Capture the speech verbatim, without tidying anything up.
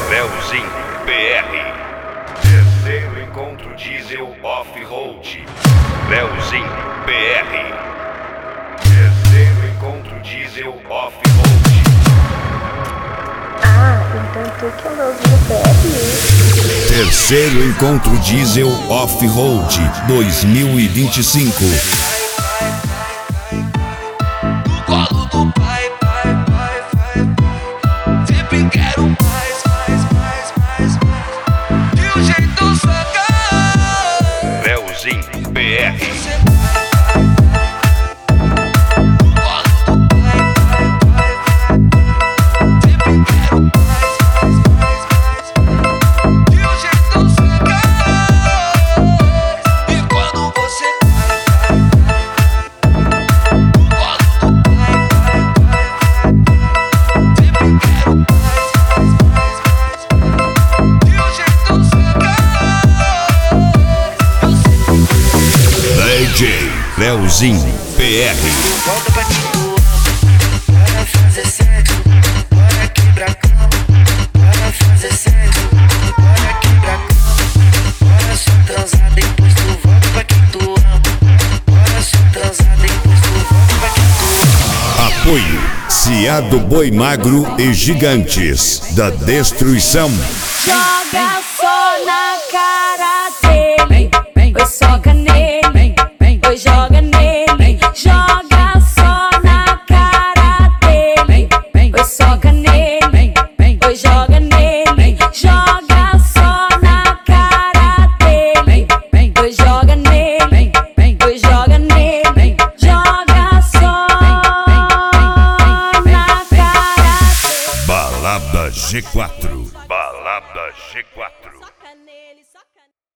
Leozinho P R. Terceiro encontro diesel off-road. Leozinho P R. Terceiro encontro diesel off-road. Ah, então tu que é o Leozinho P R? Terceiro encontro diesel off-road dois mil e vinte e cinco. No colo do pai, pai, pai, pai. Sempre quero mais, mais, mais, mais, mais. De um jeito sacar. Leozinho P R. D J Leozinho P R. Volta pra quem tu ama, bora fazer sexo, bora quebrar cama, bora fazer sexo, bora quebrar cama, bora só transar depois tu volta pra quem tu ama, bora só transar depois tu volta pra quem tu ama. Apoio Ciado Boi Magro e Gigantes da Destruição. Joga só na cara dele, oi soca nele, oi joga nele, joga só na cara dele, oi soca nele, oi joga nele, joga só na cara dele, oi joga nele, oi joga nele, joga só na cara. Balada G quatro. Balada G quatro.